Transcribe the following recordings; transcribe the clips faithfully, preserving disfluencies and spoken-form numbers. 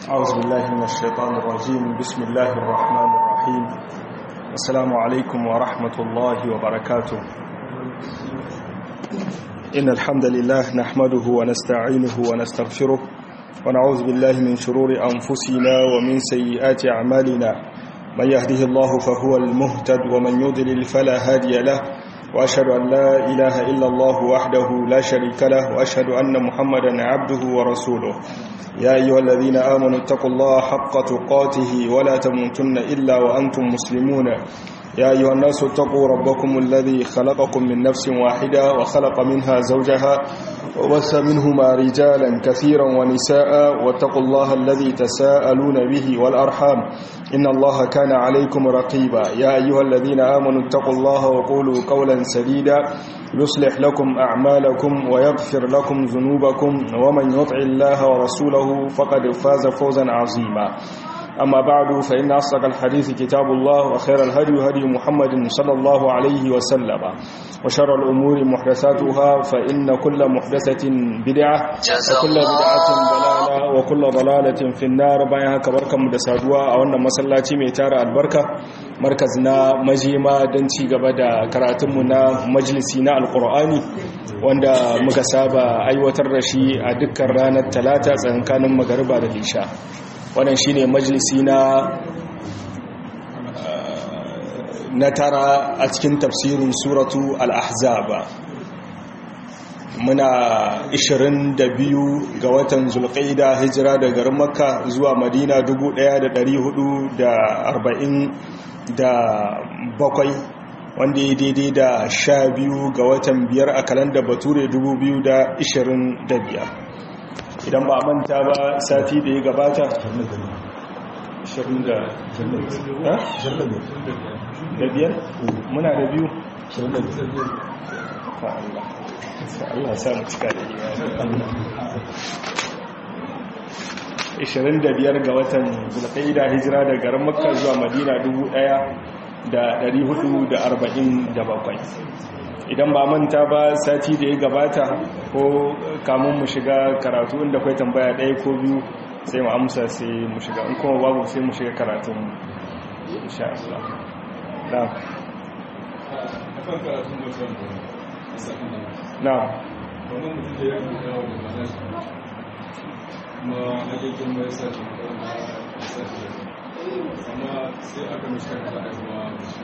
أعوذ بالله من الشيطان الرجيم. بسم الله الرحمن الرحيم. السلام عليكم ورحمة الله وبركاته. إن الحمد لله نحمده ونستعينه ونستغفره ونعوذ بالله من شرور أنفسنا ومن سيئات أعمالنا. من يهده الله فهو المهتد ومن يضلل فلا هادي له، وأشهد أن لا إله إلا الله وحده لا شريك له، وأشهد أن محمدا عبده ورسوله. يا أيها الذين آمنوا اتقوا الله حق تقاته ولا تموتن إلا وأنتم مسلمون. يا أيها الناس اتقوا ربكم الذي خلقكم من نفس واحدة وخلق منها زوجها وبث منهما رجالا كثيرا ونساء، واتقوا الله الذي تساءلون به والأرحام إن الله كان عليكم رقيبا. يا أيها الذين آمنوا اتقوا الله وقولوا قولا سديدا يصلح لكم أعمالكم ويغفر لكم ذنوبكم، ومن يطع الله ورسوله فقد فاز فوزا عظيما. أما بعد، فإن أصدق الحديث كتاب الله، وخير الهدي هدي محمد صلى الله عليه وسلم، وشر الأمور محدثاتها، فإن كل محدثة بدعة وكل بدعة ضلالة وكل ضلالة في النار. بايها كبركة مدسادوا أولنا مسلاتي ميتار البركة مركزنا مجيما دنتي قبدا كراتمنا مجلسنا القرآني wanda muka saba aiwatar da shi a dukkan ranar talata tsakanin magariba da isha. Wannan shine majalisi na na tara a cikin tafsirin suratu al-ahzab. Muna ishirin da biyu ga watan zulqaida, hijira daga garin makka zuwa madina dubu ɗaya da ɗari hudu da arba'in da bakwai, wanda ya daidai da sha biyu ga watan biyar a kalandar bature dubu biyu da ishirin da biyar. Idan ba a manta ba, sati da ya gabata da biyar muna da biyu Allah sa mu cika da ishirin da biyar ga watan zulqaida, hijira da garin makka zuwa madina dubu ɗaya da ɗari hudu da arba'in da bakwai. Idan ba manta ba, sati da ya gabata ko kamun mu shiga karatu, inda kai tambaya ɗaya ko biyu sai mu amsa sai mu shiga, in kuma babu sai mu shiga karatun insha Allah. Na na wannan mutum da ya rubuta wa da kuma hakikin mai sa shi amma sai aka mishi da aiwa shi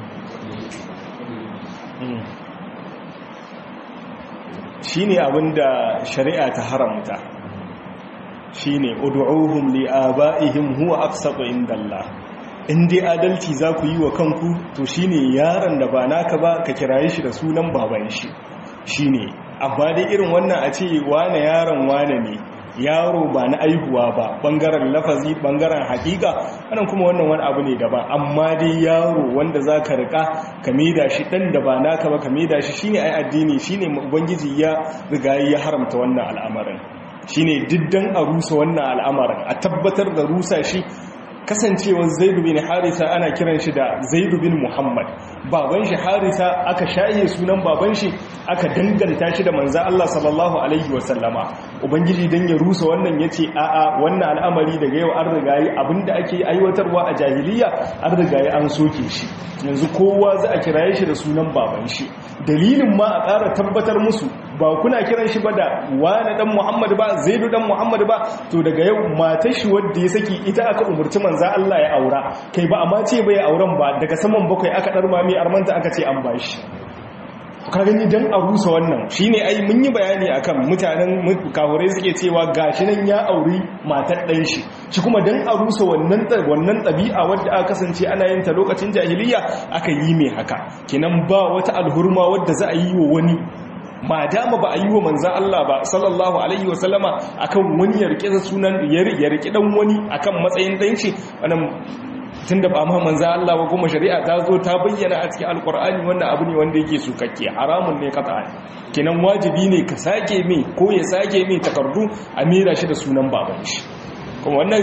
shi ne abinda shari'a ta haramta, shi ne udu'uhum li aba'ihim huwa aqsatu indallah. In dai adalci za ku yi wa kanku, to shi ne yaron da ba naka ba ka kiraye shi da sunan baban shi, shi ne. Amma dai irin wannan a ce wane yaron wane ne, yaro ba na aihuwa ba, bangaren lafazi bangaren hakika, wannan kuma wannan wani abu ne daban. Amma dai yaro wanda za ka rika ka maida shi dan da ba naka ba ka maida shi, shine ai addini, shine ubangiji ya riga ya haramta wannan al'amarin. Shine diddan a rusa wannan al'amarin, a tabbatar da rusa shi. Kasancewar Zaidu bin Harisa ana kiran shi da Zaidu bin Muhammad, baban shi Harisa aka shaye sunan baban shi aka danganta shi da manzo Allah sallallahu alaihi wasallama. Ubangiji dan ya rusa wannan yace a'a, wannan al'amari daga yau an rigayi abinda ake aiwatarwa a jahiliya an rigayi an soke shi, yanzu kowa za a kiraye shi da sunan baban shi. Dalilin ma a ƙara tabbatar musu, ba kuna kiran shi ba da wani dan Muhammad ba, Zaidu dan Muhammad ba, to daga yau matar shi wadda ya saki ita aka umurci manzo Allah ya aura, kai ba amma ce bai auren ba, daga saman bakwai aka darma mai armanta aka ce an bashi. Ka gani dan a rusa wannan, shine ai mun yi bayani akan mutanen kafirai suke cewa gashi nan ya auri matar dan shi, shi kuma dan a rusa wannan wannan tabi'a wadda aka kasance ana yin ta lokacin jahiliya aka yi mai haka. Kinan ba wata alhurma wadda za a yi wa wani, ma dama ba a yi wa manzan Allah ba sallallahu alaihi wasallama akan wani ya rike sunan ya rike dan wani akan matsayin dan shi. Wannan tunda ba ma manzan Allah ba, kuma shari'a ta zo ta bayyana a cikin alkur'ani wannan abu ne wanda yake sukakke, haramun ne qat'an. Kenan wajibi ne ka sake mai ko ya sake mai takardu a mira shi da sunan baban shi. Kuma wannan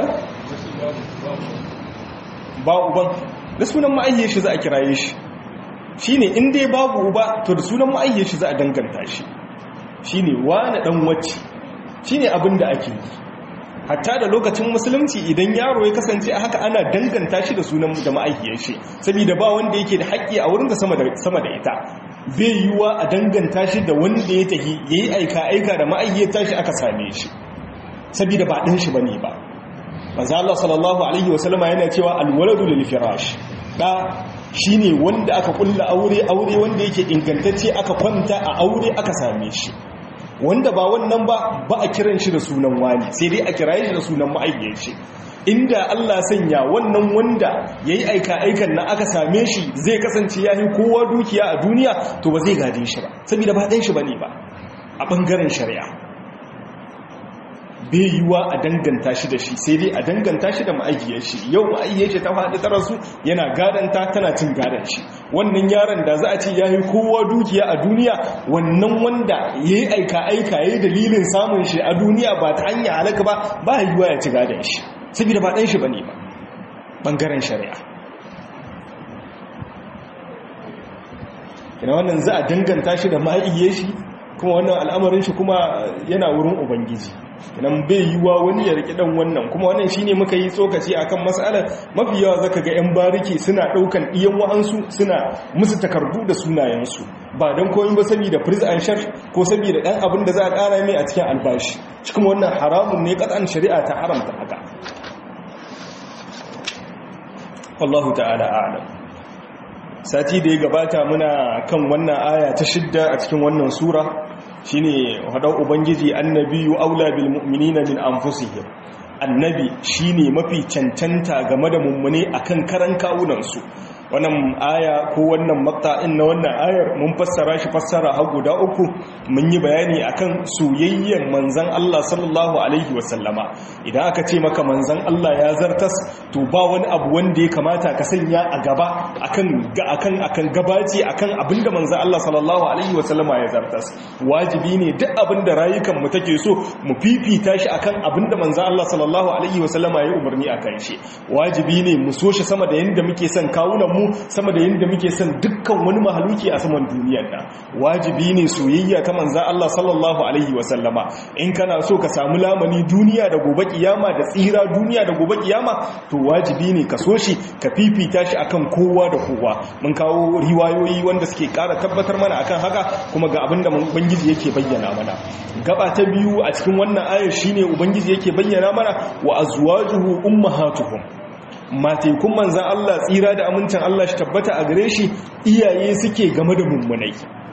ba uban da sunan ma'ayyar shi za a kiraye shi. Shi ne in dai babu uba, to da sunan ma'ayyar shi za a danganta shi. Shi ne wane ɗan wacce, shi ne abin da ake yi. hatta da lokacin musulunci idan yaro ya kasance a haka ana danganta shi da sunan da ma'aikiyar shi saboda ba wanda yake da haƙƙi a wurin da sama da sama da ita bai yiwa a danganta shi da wanda ya tahi yayi aika aika da ma'aikiyar tashi aka same shi saboda ba dan shi bane ba manzo Allah sallallahu alaihi wasallama yana cewa alwaladu lil firash da shine wanda aka kulla aure aure wanda yake ingantacce aka kwanta a aure aka same shi wanda ba wannan ba ba a kiran shi da sunan wani sai dai a kiraye shi da sunan ma'aikiyar shi inda Allah sanya wannan wanda yayi aika aikan nan aka same shi zai kasance yayi kowa dukiya a duniya to ba zai gade shi ba saboda ba dan shi bane ba a bangaren shari'a bai yiwa a danganta shi da shi sai dai a danganta shi da ma'aikiyar shi yau ma'aikiyar shi ta faɗi ta rasu yana gadanta tana cin gadan shi wannan yaron da za a ce yayi kowa dukiya a duniya wannan wanda yayi aika aika yayi dalilin samun shi a duniya ba ta hanya halaka ba ba yiwa ya ci gadan shi saboda ba dan shi bane ba bangaren shari'a kina wannan za a danganta shi da ma'aikiyar shi kuma wannan al'amarin shi kuma yana wurin ubangiji nan bai yiwa wani ya riki dan wannan kuma wannan shine muka yi tsokaci akan mas'alar mafi yawa zaka ga yan bariki suna daukan iyan wa'ansu suna musu takardu da sunayensu ba dan koyin ba saboda priz and shar ko saboda dan abin da za a kara mai a cikin albashi cikin wannan haramun ne katsan shari'a ta haramta haka wallahu ta'ala a'lam sati da ya gabata muna kan wannan aya ta shidda a cikin wannan sura shine hadau ubangiji annabiyu aula bil mu'minina min anfusihim annabi shine mafi cancanta game da mummune akan karan kawunan su wannan aya ko wannan maqta'in na wannan ayar mun fassara shi fassara har guda uku mun yi bayani akan soyayyen manzon Allah sallallahu alaihi wasallama idan aka ce maka manzon Allah ya zartas to ba wani abu wanda ya kamata ka sanya a gaba akan akan akan gabaci akan abinda manzon Allah sallallahu alaihi wasallama ya zartas wajibi ne duk abinda rayukan mu take so mu fifita shi akan abinda manzon Allah sallallahu alaihi wasallama ya umarni akan shi wajibi ne mu so shi sama da yanda muke son kawunan mu sama da yanda muke son dukkan wani mahaluki a saman duniyar da wajibi ne soyayya ta manzon Allah sallallahu alaihi wasallama in kana so ka samu lamani duniya da gobe kiyama da tsira duniya da gobe kiyama to wajibi ne ka so shi ka fifita shi akan kowa da kowa mun kawo riwayoyi wanda suke ƙara tabbatar mana akan haka kuma ga abinda ubangiji yake bayyana mana gaba ta biyu a cikin wannan ayar shine ubangiji yake bayyana mana wa azwajuhu ummahatuhum matekun manzan Allah tsira da amincin Allah shi tabbata a gare shi iyaye suke game da mummunai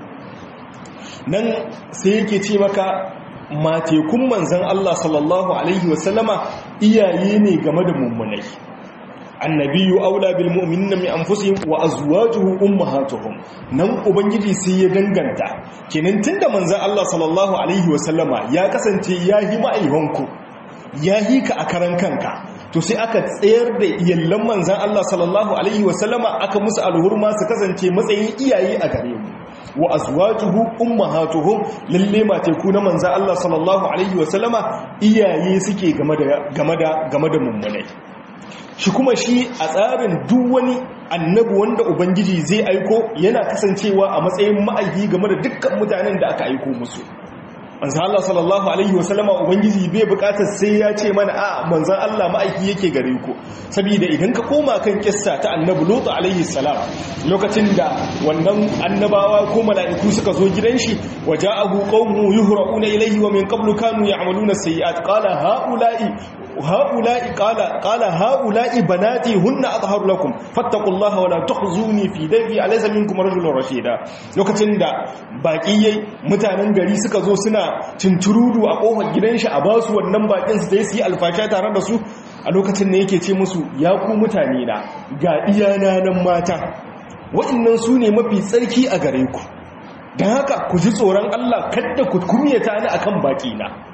nan sai yake ce maka matekun manzan Allah sallallahu alaihi wasallama iyaye ne game da mummunai annabiyu aula bil mu'minina min anfusihim wa azwajuhu ummahatuhum nan ubangiji sai ya danganta kenan tunda manzan Allah sallallahu alaihi wasallama ya kasance yahi ma'aihanku yahi ka a karan kanka to sai aka tsayar da iyallan manzan Allah sallallahu alaihi wasallama aka musu alhurma su kasance matsayin iyaye a gare mu wa azwajuhu ummahatuhum lalle mateku na manzan Allah sallallahu alaihi wasallama iyaye suke game da game da game da mummunai shi kuma shi a tsarin duk wani annabi wanda ubangiji zai aiko yana kasancewa a matsayin ma'aiki game da dukkan mutanen da aka aiko musu manzan Allah sallallahu alaihi wasallama ubangiji bai bukatar sai ya ce mana a manzan Allah ma'aiki yake gare ku saboda idan ka koma kan kissa ta annabi Lut alaihi salam lokacin da wannan annabawa ko mala'iku suka zo gidan shi waja'ahu qaumu yuhra'una ilayhi wa min qablu kanu ya'maluna sayyi'at qala ha'ula'i هؤلاء قال قال هؤلاء بناتي هن أطهر لكم فاتقوا الله ولا تخزوني في ضيفي أليس منكم رجل رشيدا lokacin da baƙiyai mutanen gari suka zo suna cinturudu a ƙofar gidan shi a ba su wannan baƙin su dai su yi alfasha tare da su a lokacin ne yake ce musu ya ku mutane na ga iyana nan mata waɗannan su ne mafi tsarki a gare ku don haka ku ji tsoron Allah kada ku kumyata ni akan baƙina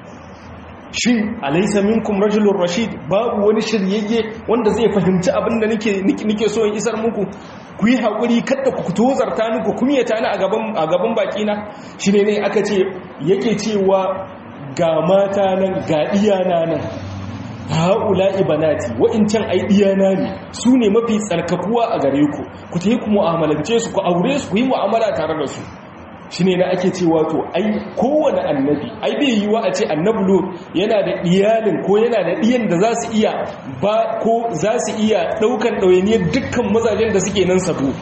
shin alaysa minkum rajulun rashid babu wani shiryayye wanda zai fahimci abin da nake nake so in isar muku ku yi hakuri kada ku tozarta ni ku kumiyata ni a gaban a gaban baki na shine ne aka ce yake cewa ga mata nan ga iyana nan haula'i banati wa'incan ai iyana ne su ne mafi tsarkakuwa a gare ku ku tayi ku mu'amalance su ku aure su ku yi mu'amala tare da su shine na ake cewa to ai kowane annabi ai bai yiwa a ce annabi Lut yana da iyalin ko yana da diyan da za su iya ba ko za su iya daukan dawainiyar dukkan mazajen da suke nan Sadu.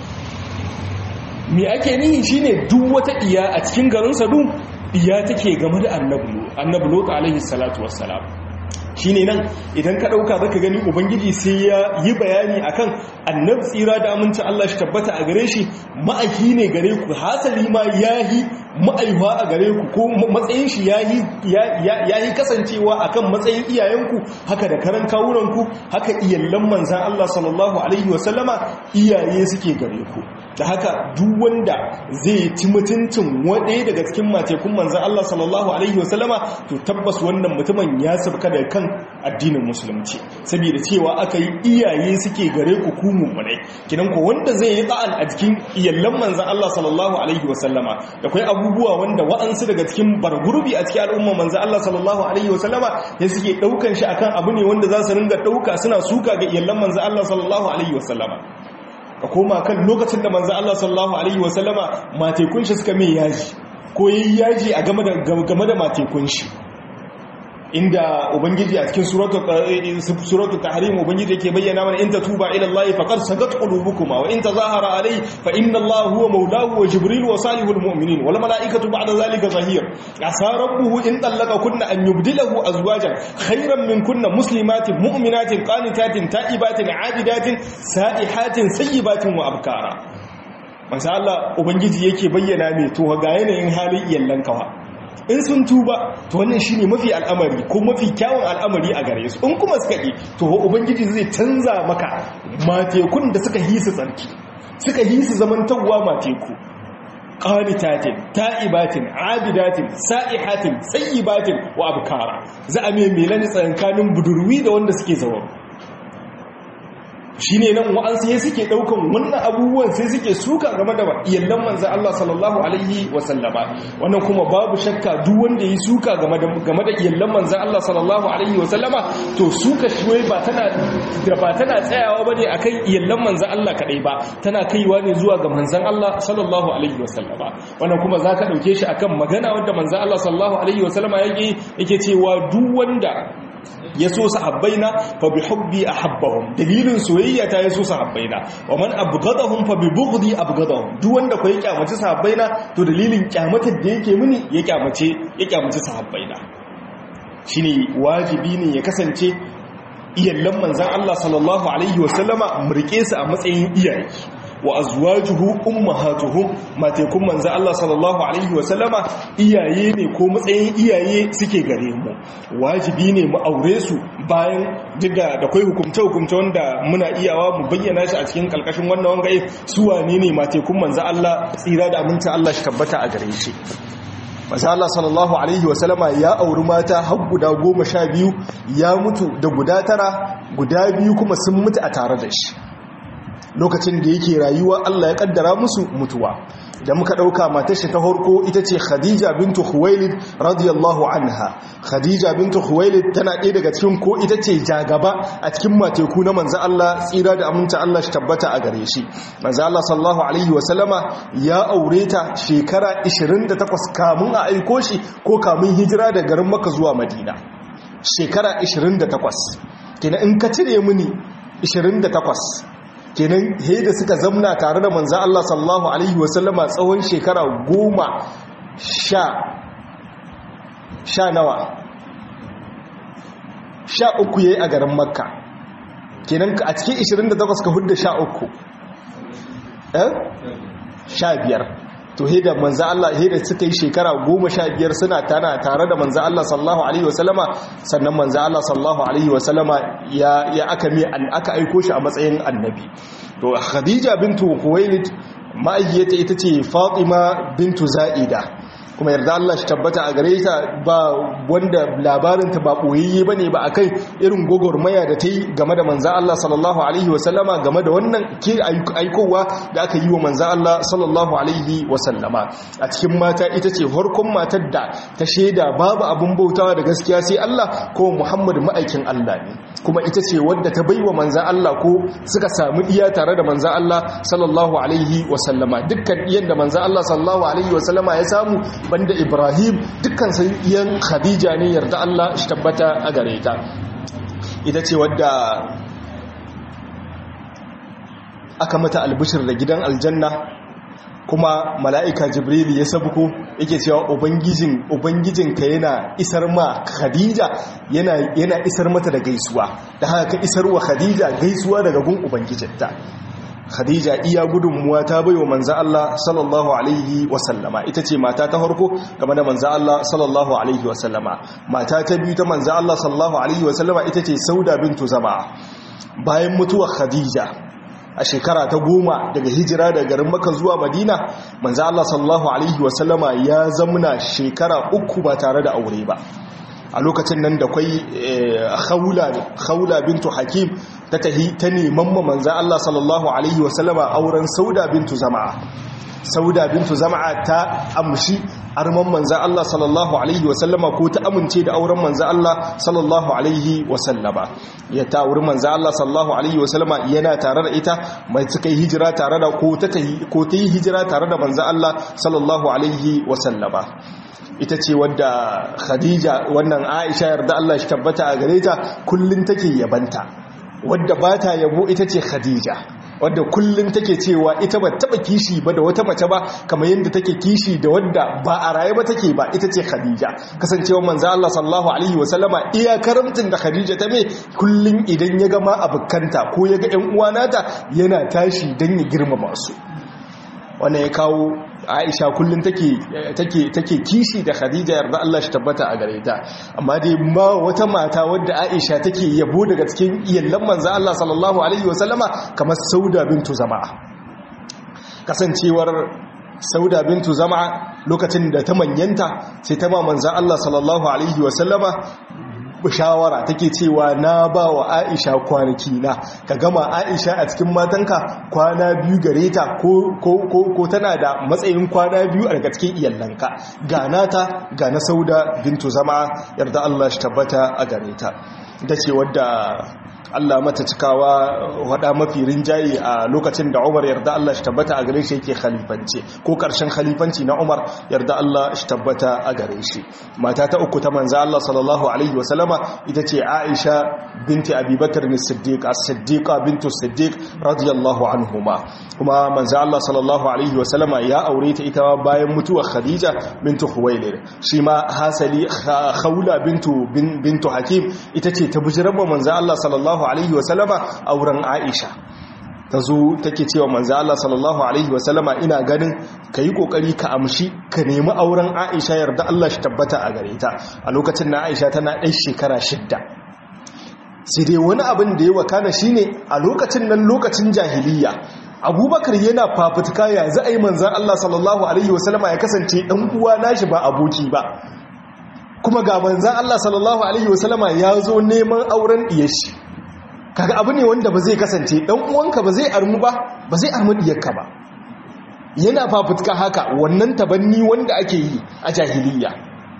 Me ake nihi shine duk wata iya a cikin garin Sadu iya take game da annabi Lut annabi Lut alaihi salatu wassalam. Shine nan idan ka dauka zaka gani ubangiji sai ya yi bayani akan annabi tsira da aminci Allah shi tabbata a gare shi ma'aiki ne gare ku, hasali ma yahi ma'aiwa a gare ku ko matsayin shi yayi yayi kasancewa akan matsayin iyayenku, haka da karan kawunanku, haka iyallan manzan Allah sallallahu alaihi wasallama iyaye suke gare ku. Da haka duk wanda zai ci mutuncin wadai daga cikin matekun manzan Allah sallallahu alaihi wasallama to tabbas wannan mutumin ya sabka da kan addinin musulunci, saboda cewa aka yi iyaye suke gare ku ku mu'minai. Kidan ko wanda zai yi ta'an a cikin iyallan manzan Allah sallallahu alaihi wasallama da kai abubuwa wanda wa'ansu daga cikin bargurbi a cikin al'umma manzan Allah sallallahu alaihi wasallama ya suke daukan shi akan abu ne wanda za su ringa dauka suna suka ga iyallan manzan Allah sallallahu alaihi wasallama. Ka koma kan lokacin da manzan Allah sallallahu alaihi wasallama matekun shi suka mai yaji ko yayi yaji a game da game da matekun shi, inda ubangiji a cikin suratul suratul tahrim ubangiji yake bayyana mana in tatuba ila Allah faqad sagat qulubukuma wa in tazahara alayhi fa inna Allah huwa mawlahu wa jibril wa salihul mu'minin wal malaikatu ba'da zalika zahir asa rabbuhu in talaqa kunna an yubdilahu azwajan khayran min kunna muslimatin mu'minatin qanitatin ta'ibatin 'abidatin sa'ihatin sayyibatin wa abkara. Masha Allah ubangiji yake bayyana me to ga yanayin halin iyallan kawa in sun tuba to wannan shine mafi al'amari ko mafi kyawun al'amari a gare su, in kuma suka yi to ubangiji zai canza maka matekun da suka hisu tsarki suka hisu zamantawa mateku qanitatin ta'ibatin abidatin sa'ihatin sayyibatin wa abkara. Za a mai melani tsankanin budurwi da wanda suke zawon. Shi ne nan wa'ansu ya suke ɗaukan wannan abubuwan sai suke suka game da iyallan manzan Allah sallallahu Alaihi wasallama. Wannan kuma babu shakka duk wanda ya suka game da iyallan manzan Allah sallallahu Alaihi wasallama to suka shi ba tana tsayawa ba ne a kan iyallan manzan Allah kaɗai ba, tana kaiwa ne zuwa ga manzan Allah sallallahu Alaihi wasallama. Wannan kuma za ka ɗauke shi a kan magana wadda manzan Allah sallallahu Alaihi wasallama yake cewa duk wanda ya so sahabbaina fa bi hubbi ahabbahum, dalilin soyayya ta ya so sahabbaina. Wa man abghadahum fa bi bughdi abghadahum, duk wanda ko ya kyamace sahabbaina to dalilin kyamatar da yake mini ya kyamace ya kyamace sahabbaina. Shine wajibi ne ya kasance iyallan manzon Allah sallallahu alaihi wasallama murke su a matsayin iyaye. Wa azwajuhu ummahatuhum, matekun manzo Allah sallallahu alaihi wasallama iyaye ne ko matsayin iyaye suke gare mu. Wajibi ne mu aure su bayan diga da kai hukumta hukumta wanda muna iyawa mu bayyana shi a cikin kalkashin wannan wangaye su wane ne matekun manzo Allah, tsira da aminta Allah shi tabbata a gare shi. Manzo Allah sallallahu alaihi wasallama ya auri mata har guda goma sha biyu, ya mutu da guda tara, guda biyu kuma sun mutu a tare da shi. Lokacin da yake rayuwa Allah ya kaddara musu mutuwa. Da muka dauka matar shi ta farko ita ce Khadija bintu Khuwailid radiyallahu anha. Khadija bintu Khuwailid tana ɗaya daga cikin ko ita ce jagaba a cikin mateku na manzo Allah, tsira da aminta Allah shi tabbata a gare shi. Manzo Allah sallallahu alaihi wa sallama ya aure ta shekara ishirin da takwas kamun a aiko shi ko kamun hijira da garin Makka zuwa Madina. Shekara ishirin da takwas. Kina in ka cire mini ishirin da takwas kenan he da suka zamna tare da manzo Allah sallallahu alaihi wasallama tsawon shekara goma sha sha nawa sha uku yayi a garin Makka. Kenan a cikin ishirin da takwas ka hudda sha uku eh sha biyar to he da manzo Allah he da suka yi shekara goma sha biyar suna tana tare da manzo Allah sallallahu alaihi wasallama, sannan manzo Allah sallallahu alaihi wasallama ya ya aka mi an aka aiko shi a matsayin annabi. To Khadija bintu Khuwailid ma'ayyata ita ce Fatima bintu Za'ida. kuma yarda Allah shi tabbata a gare ta ba wanda labarin ta ba boyayye bane ba akai irin gogormaya da ta yi game da manzo Allah sallallahu alaihi wasallama game da wannan ke aikowa da aka yi wa manzo Allah sallallahu alaihi wasallama a cikin mata ita ce farkon matar da ta shaida babu abun bautawa da gaskiya sai Allah ko Muhammad ma'aikin Allah ne kuma ita ce wadda ta baiwa manzo Allah ko suka samu iya tare da manzo Allah sallallahu alaihi wasallama dukkan iyan da manzo Allah sallallahu alaihi wasallama ya samu banda Ibrahim dukkan sai iyan Khadija ne yarda Allah shi tabbata a gare ta ita ce wadda aka mata albishir da gidan aljanna kuma mala'ika Jibril ya sabuko yake cewa ubangijin ubangijinka yana isar ma Khadija yana yana isar mata da gaisuwa da haka ka isar wa Khadija gaisuwa daga gun ubangijinta Khadija iya gudunmuwa ta baiwa manzo Allah sallallahu alaihi wasallama ita ce mata ta farko game da manzo Allah sallallahu alaihi wasallama mata ta biyu ta manzo Allah sallallahu alaihi wasallama ita ce Sauda bintu Zama bayan mutuwar Khadija a shekara ta goma daga hijira daga garin Makka zuwa Madina manzo Allah sallallahu alaihi wasallama ya zamna shekara uku ba tare da aure ba a lokacin nan da kwai khawla khawla bintu Hakim ta tahi ta neman manzo Allah sallallahu alaihi wasallama auren Sauda bintu Zama'a Sauda bintu Zama'a ta amshi arman manzo Allah sallallahu alaihi wasallama ko ta amince da auren manzo Allah sallallahu alaihi wasallama ya ta auren manzo Allah sallallahu alaihi wasallama yana tare da ita mai suka yi hijira tare da ko ta tahi ko ta yi hijira tare da manzo Allah sallallahu alaihi wasallama ita ce wadda Khadija wannan Aisha yarda Allah shi tabbata a gare ta kullun take yabanta wadda bata yabo ita ce Khadija wadda kullun take cewa ita ba taba kishi ba da wata mace ba kamar yadda take kishi da wadda ba a raye ba take ba ita ce Khadija kasancewa manzo Allah sallallahu alaihi wasallama iya karamtin da Khadija ta me kullun idan ya ga ma abukanta ko ya ga ƴan uwanata yana tashi dan ya girmama su wannan ya kawo Aisha kullum take take take kishi da Khadija yarda Allah shi tabbata a gare ta amma dai ma wata mata wadda Aisha take yabo daga cikin iyallan manzo Allah sallallahu alaihi wasallama kamar Sauda bintu Zama'a kasancewar Sauda bintu Zama'a lokacin da ta manyanta sai ta ba manzo Allah sallallahu alaihi wasallama shawara take cewa na ba wa Aisha kwanaki na ka gama Aisha a cikin matanka kwana biyu gare ta ko ko ko tana da matsayin kwana biyu a daga cikin iyallanka gana ta ga na Sauda bintu Zama yarda Allah shi tabbata a gare ta dace wadda Allah mata cikawa wada mafi rinjaye a lokacin da Umar yarda Allah shi tabbata a gare shi yake khalifanci ko karshen khalifanci na Umar yarda Allah shi tabbata a gare shi mata ta uku ta manzo Allah sallallahu alaihi wasallama ita ce Aisha binti Abi Bakr as-Siddiq as-Siddiqa bintu Siddiq radiyallahu anhuma kuma manzo Allah sallallahu alaihi wasallama ya aure ta ita bayan mutuwar Khadija bintu Khuwailid shi ma hasali Khawla bintu bintu Hakim ita ce ta bujirar manzo Allah sallallahu alaihi wasallama auren Aisha ta zo take cewa manzo Allah sallallahu alaihi wasallama ina ganin kai kokari ka amshi ka nemi auren Aisha yarda Allah shi tabbata a gare ta a lokacin na Aisha tana ɗan shekara shidda sai dai wani abin da ya wakana shine a lokacin nan lokacin jahiliya Abubakar yana fafutuka ya za a yi manzon Allah sallallahu alaihi wasallama ya kasance dan uwa nashi ba aboki ba kuma ga manzon Allah sallallahu alaihi wasallama ya zo neman auren diyashi kaga abu ne wanda ba zai kasance dan uwanka ba zai armu ba ba zai armu diyarka ba yana fafutuka haka wannan tabanni wanda ake yi a jahiliya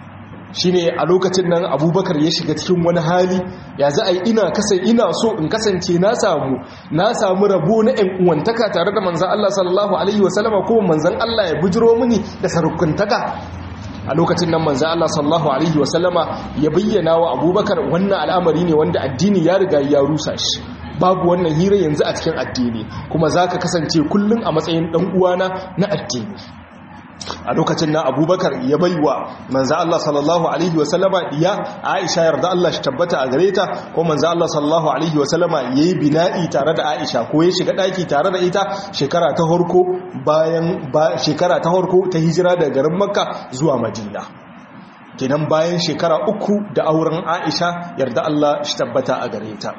shine a lokacin nan Abubakar ya shiga cikin wani hali ya za a yi ina kasance ina so in kasance na samu na samu rabo na ɗan uwantaka tare da manzon Allah sallallahu alaihi wasallama ko manzon Allah ya bujiro mini da sarukuntaka a lokacin nan manzo Allah sallallahu alaihi wasallama ya bayyana wa Abubakar wannan al'amari ne wanda addini ya riga ya rusa shi babu wannan hira yanzu a cikin addini kuma zaka kasance kullun a matsayin dan uwana na addini a lokacin nan Abubakar ya baiwa manzo Allah sallallahu alaihi wasallama ya Aisha yarda Allah shi tabbata a gare ta ko manzo Allah sallallahu alaihi wasallama yayi bina'i tare da Aisha ko ya shiga daki tare da ita shekara ta farko bayan shekara ta farko ta hijira daga garin Makka zuwa Madina kenan bayan shekara uku da auren Aisha yarda Allah shi tabbata a gare ta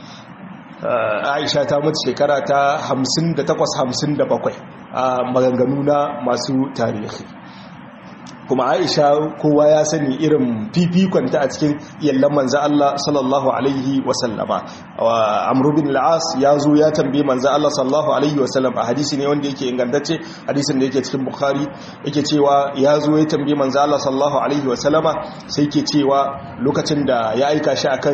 Aisha ta mutu shekara ta hamsin da takwas hamsin da bakwai a maganganu na masu tarihi kuma Aisha kowa ya sani irin fifikonta a cikin yallan manzo Allah sallallahu alaihi wasallama. Amr bin al-As ya zo ya tambaye manzo Allah sallallahu alaihi wasallam a hadisi ne wanda yake ingantacce, hadisin da yake cikin Bukhari, yake cewa ya zo ya tambaye manzo Allah sallallahu alaihi wasallama sai yake cewa lokacin da ya aika shi akan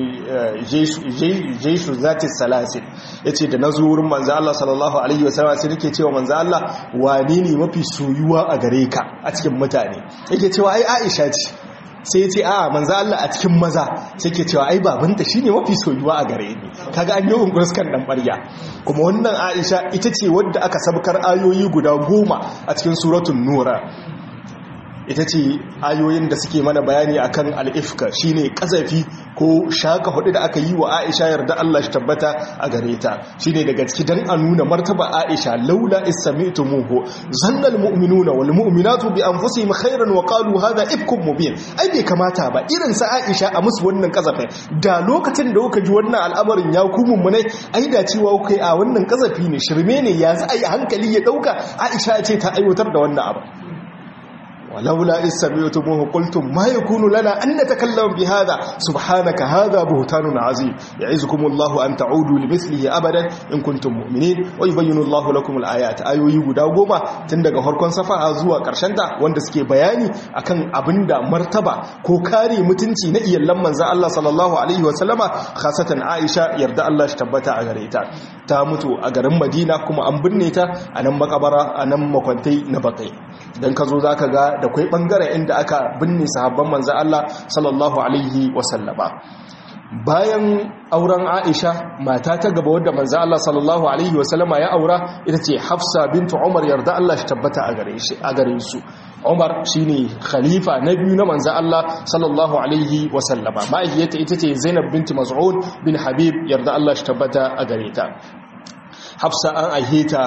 jeshu zati salasil, yace da nazo wurin manzo Allah sallallahu alaihi wasallama sai nake cewa manzo Allah wane ne mafi soyuwa a gare ka a cikin mutane, yake cewa ai Aisha ce, sai ya ce a manzo Allah a cikin maza, sai ke cewa ai babanta shine mafi soyuwa a gare ni. Kaga an yi unguruskan dan barya. Kuma wannan Aisha ita ce wadda aka sabkar ayoyi guda goma a cikin suratul nura, ita ce ayoyin da suke mana bayani akan al-ifka, shine kazafi ko shaka hudu da aka yi wa Aisha yarda Allah shi tabbata a gare ta, shine daga ciki dan a nuna martaba Aisha, laula ismitumuhu zannal mu'minuna wal mu'minatu bi anfusihim khairan wa qalu hadha ifkum mubin. Ai bai kamata ba irin sa Aisha a musu wannan kazafin, da lokacin da kuka ji wannan al'amarin ya ku mummunai ai da cewa kai a wannan kazafi ne, shirme ne, ya za a yi hankali ya dauka Aisha ce ta aiwatar da wannan abu. ولولا إذ سمعتموه قلتم ما يكون لنا أن نتكلم بهذا سبحانك هذا بهتان عظيم يعظكم الله أن تعودوا لمثله أبدا إن كنتم مؤمنين ويبين الله لكم الآيات. ayoyi guda goma tun daga farkon safa zuwa karshenta wanda suke bayani akan abinda martaba ko kare mutunci na iyallan manzon Allah sallallahu alaihi wasallama, khasatan Aisha yarda Allah shi tabbata a gare ta. Ta mutu a garin Madina kuma an binne ta a nan makabara, a nan makwantai na bakai. Dan ka zo zaka ga da kwai bangare inda aka binne sahabban manzo Allah sallallahu alaihi wasallama. Bayan auren Aisha, mata ta gaba wadda manzo Allah sallallahu alaihi wasallama ya aura ita ce Hafsa bintu Umar yarda Allah shi tabbata a gare shi a gare su. Umar shine khalifa na biyu na manzo Allah sallallahu alaihi wasallama. Mahaifiyarta ita ce Zainab binti Mas'ud bin Habib yarda Allah shi tabbata a gare ta. Hafsa an aiheta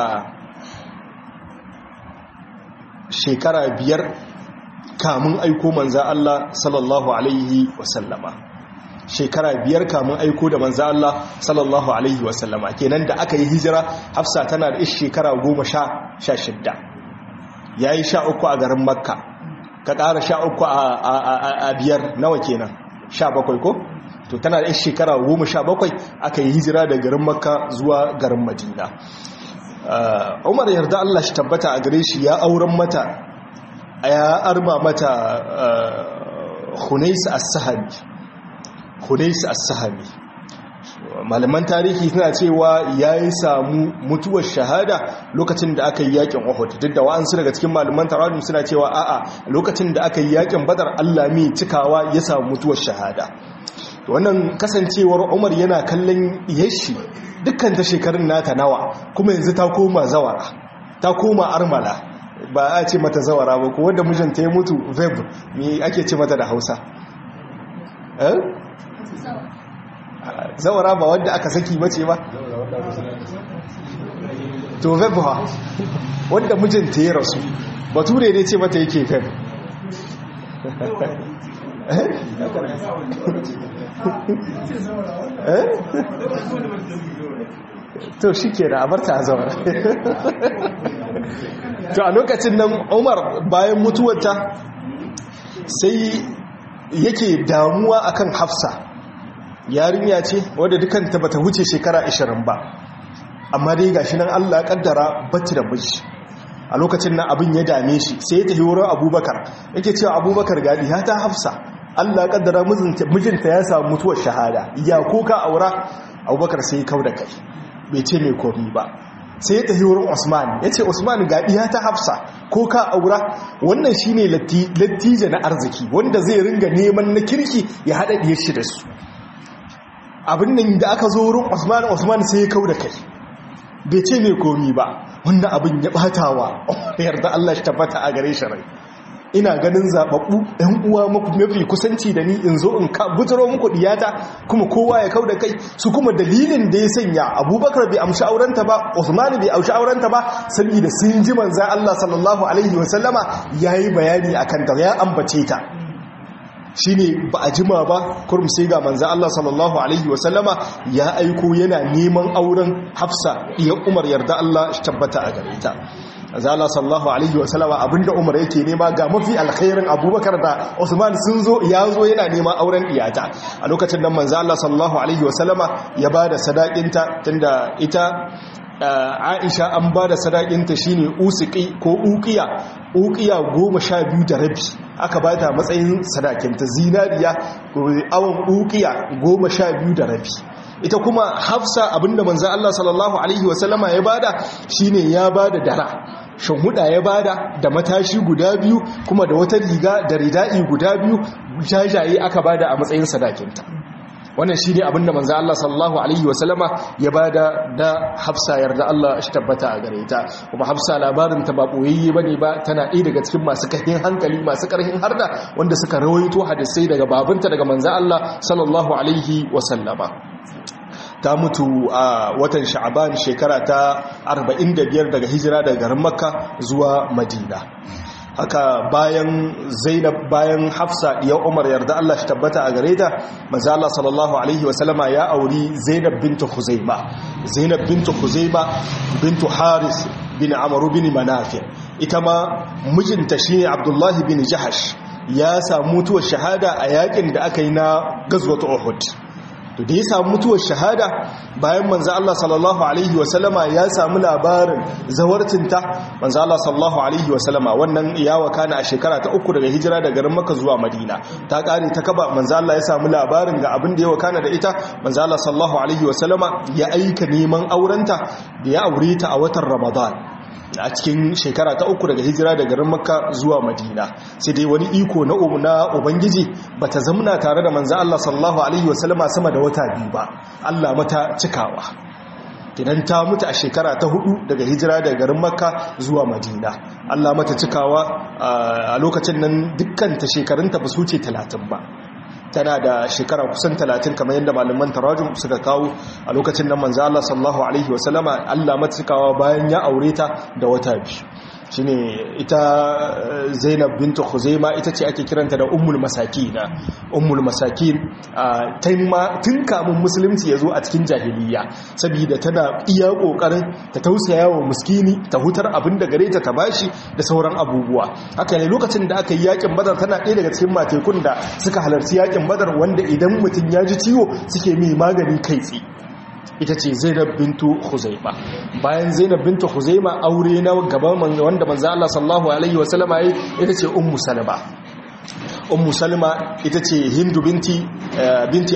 shekara biyar kamun aiko manza Allah sallallahu alaihi wasallama, shekara biyar kamun aiko da manza Allah sallallahu alaihi wasallama. Kenan da aka yi hijira Hafsa tana da shekara goma sha shidda, ya yi sha uku a garin Makka, ka ƙara sha uku a biyar nawa kenan sha bakwai ko? To tana da shekara goma sha bakwai aka yi hijira da garin Makka zuwa garin Madina. Umar yarda Allah shi tabbata a gare shi ya auren mata, ya arma mata Hunais as-Sahami. Hunais as-Sahami, malaman tarihi suna cewa yayi samu mutuwar shahada lokacin da aka yi yakin Uhud, duk da wa'ansu daga cikin malaman tarihi suna cewa a'a lokacin da aka yi yakin Badar Allah mai cikawa ya samu mutuwar shahada. Wannan kasancewar Umar yana kallon yashi dukkan ta shekarun nata nawa, kuma yanzu ta koma zawara, ta koma armala, ba a ce mata zawara ba ko wanda mijinta ya mutu veb, me ake ce mata da Hausa? eh zawara ba wanda aka saki bace ba, to veb ha wanda mijinta ya rasu, bature ne ce mata yake veb. To shi ke da abarta a zaura. To a lokacin nan Umar bayan mutuwarta sai yake damuwa akan Hafsa, yarinya ce wadda dukanta bata wuce shekara ashirin ba, amma dai gashi nan Allah kaddara bata da miji. A lokacin nan abin ya dame shi sai ya tafi wurin Abubakar, yake cewa Abubakar gadi ya ta Hafsa, Allah kaddara mijinta ya samu mutuwar shahada, ya koka aura. Abubakar sai ya kauda kai, bai ce mai komi ba. Sai ya tafi wurin Usman, ya ce Usman gadi ya ta Hafsa, ko ka aura. Wannan shine lattija na arziki wanda zai ringa neman na kirki ya haɗa ɗiyar shi da su. Abin nan da aka zo wurin Usman, Usman sai ya kauda kai, bai ce mai komi ba. Wannan abin ya batawa yarda Allah shi tabbata a gare shi rai. Ina ganin zababbu ɗan uwa muku mafi kusanci da ni in zo in buturo muku diyata, kuma kowa ya kauda kai. Su kuma dalilin da ya sanya Abubakar bai amshi aurenta ba, Usman bai amshi aurenta ba, saboda sun ji manzon Allah sallallahu alaihi wasallama yayi bayani akan ta, ya ambace ta. Shine ba a jima ba kurum sai ga manzon Allah sallallahu alaihi wasallama ya aiko yana neman auren Hafsa iya Umar yarda Allah shi tabbata a gare ta. azala sallallahu alaihi wasallama abinda Umar yake nema ga mafi alkhairin Abubakar da Usman sun zo ya zo yana neman auren iyata a lokacin nan manzo Allah sallallahu alaihi wasallama ya bada sadakinta tunda ita Aisha an bada sadakinta shine usiqi ko uqiya uqiya goma sha biyu da rabi aka bata matsayin sadakinta zinariya awon uqiya goma sha biyu da rabi ita kuma Hafsa abinda manzo Allah sallallahu alaihi wasallama ya bada shine ya bada dara shanhuda ya bada da matashi guda biyu kuma da wata riga da rida'i guda biyu jajaye aka bada a matsayin sadakinta wannan shine abinda manzo Allah sallallahu alaihi wasallama ya bada da Hafsa yarda Allah shi tabbata a gare ta kuma Hafsa labarin ta ba boyayye bane ba tana ɗaya daga cikin masu kahin hankali masu karhin harda wanda suka rawaito hadisai daga babanta daga manzo Allah sallallahu alaihi wasallama ta mutu a watan sha'aban shekara ta arba'in da biyar daga hijira daga garin makka zuwa madina haka bayan zainab bayan hafsa ya umar yarda Allah shi tabbata a gare ta manzo Allah sallallahu alaihi wasallama ya auri zainab bintu khuzaima zainab bintu khuzaima bintu haris bin amr bin manafi ita ma mijinta shine abdullahi bin jahash ya samu mutuwar shahada a yakin da aka yi na gazwat uhud to da ya samu mutuwar shahada bayan manzo Allah sallallahu alaihi wasallama ya samu labarin zawarcinta manzo Allah sallallahu alaihi wasallama wannan iyawa kana a shekara ta uku daga hijira daga garin Makka zuwa Madina ta kare ta kaba manzo Allah ya samu labarin ga abin da ya wakana da ita manzo Allah sallallahu alaihi wasallama ya aika neman aurenta da ya aure ta a watan Ramadan a cikin shekara ta uku daga hijira daga garin Makka zuwa Madina sai dai wani iko na na ubangiji bata zamna tare da manzo Allah sallallahu alaihi wasallama sama da wata biyu ba Allah mata cikawa idan ta mutu a shekara ta hudu daga hijira daga garin Makka zuwa Madina Allah mata cikawa a lokacin nan dukkan ta shekarunta ba su ce talatin ba tana da shekara kusan talatin kamar yadda malaman tarajum suka kawo a lokacin nan manzo Allah sallallahu alaihi wasallama Allah matsikawa bayan ya aure ta da wata biyu shine ita Zainab bintu Khuzaima ita ce ake kiranta da ummul masakin ummul masakin tun kamun musulunci yazo a cikin jahiliya saboda tana iya kokarin ta tausaya wa miskini ta hutar abin da gare ta ta bashi da sauran abubuwa haka ne lokacin da aka yi yakin Badar tana ɗaya daga cikin matekun da suka halarci yakin Badar wanda idan mutum ya ji ciwo suke mai magani kai tsaye ita ce Zainab bintu Khuzaima bayan Zainab bintu Khuzaima aure na gaban wanda manzo Allah sallallahu alaihi wasallama yayi ita ce Ummu Salama Ummu Salama ita ce Hindu binti binti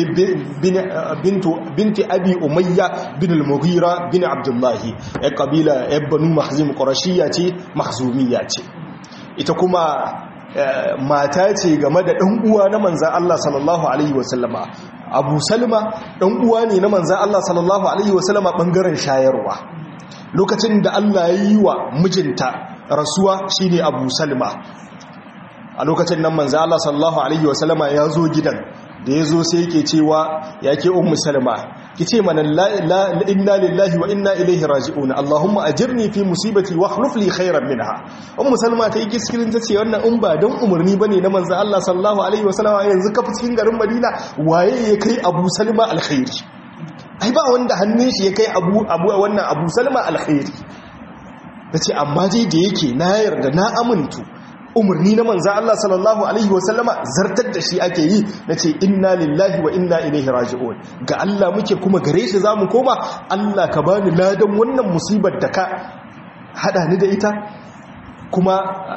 bintu binti Abi Umayya bin al-Mughira bin Abdullah ya kabila ya Banu Makhzum Qurashiyya ce Makhzumiyya ce ita kuma mata ce game da ɗan uwa na manzan Allah sallallahu alaihi wasallama Abu Salma ɗan uwa ne na manzan Allah sallallahu alaihi wasallama ɓangaren shayarwa lokacin da Allah ya yi wa mijinta rasuwa shine Abu Salma a lokacin nan manzan Allah sallallahu alaihi wasallama ya zo gidan da ya zo sai yake cewa ya ke Ummu Salma ki ce mana inna lillahi wa inna ilaihi raji'un Allahumma ajirni fi musibati wa akhlif li khairan minha Ummu Salma ta yi giskirin ta ce wannan in ba dan umarni bane na manzo Allah sallallahu alaihi wasallam yanzu ka cikin garin Madina waye ya kai Abu Salma alkhairi ai ba wanda hannun shi ya kai Abu Abu wannan Abu Salma alkhairi tace amma dai da yake na yarda na amintu umarni na manzan Allah sallallahu Alaihi wasallama zartar da shi ake yi na ce inna lillahi wa inna ilaihi raji'un ga Allah muke kuma gare shi za mu koma Allah ka bani ladan wannan musibar da ka haɗa ni da ita kuma